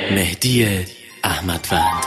مهدی احمدوند.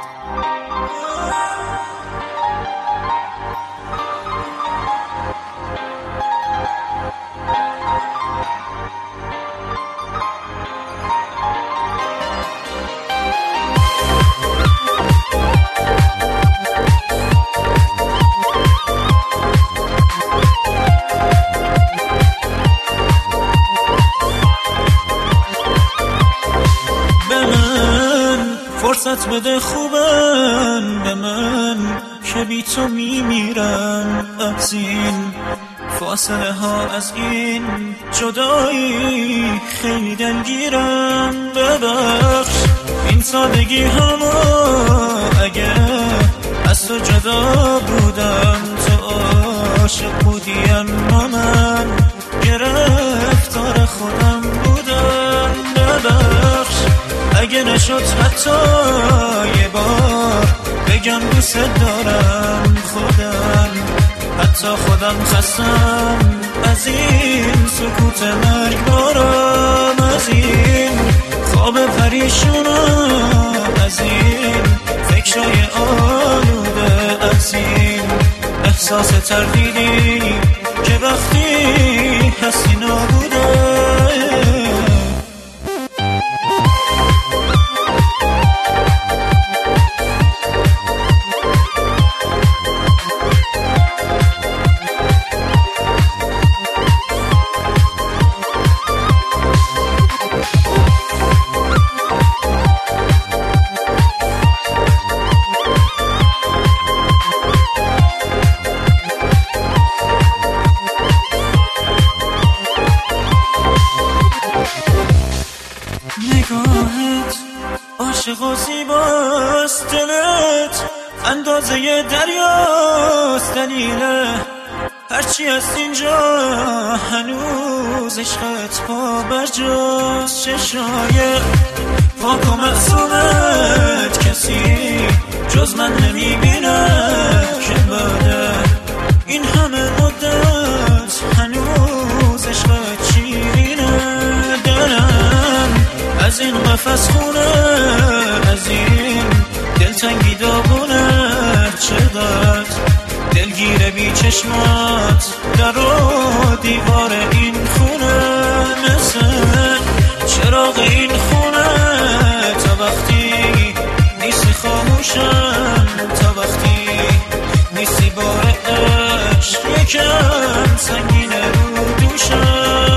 فرصت بده خوبن به من که بی تو میمیرم، از این فاصله ها، از این جدایی خیلی دلگیرم. ببخش این سادگی همو اگه از تو جدا بودم، تو عاشق بودی اما من گرفتار خودم بودم. ببخش اگه نشد حتی یه بار بگم دوست دارم، حتی خودم خستم از این سکوت مرگبارم، از این خواب پریشونم، از این فکرای آلوده، از این احساس تردیدی که وقتی هستی نابوده. نگاهت عاشق و زیباست، دلت اندازه دریاست، دلیل هرچی از اینجا هنوز عشقت پا برجاست. چشای پاک و معصومت کسی جز من نمیبینه که بعد این همه مدت هنوز عشقت شیرینه. دلم از این قفس خونه، از این دلتنگی داغونه، چقدر دلگیره بی چشمات در و دیوار این خونه، مثل چراغ این خونه تا وقتی نیستی خاموشم، تا وقتی نیستی بار عشق یکم سنگینه رو دوشم.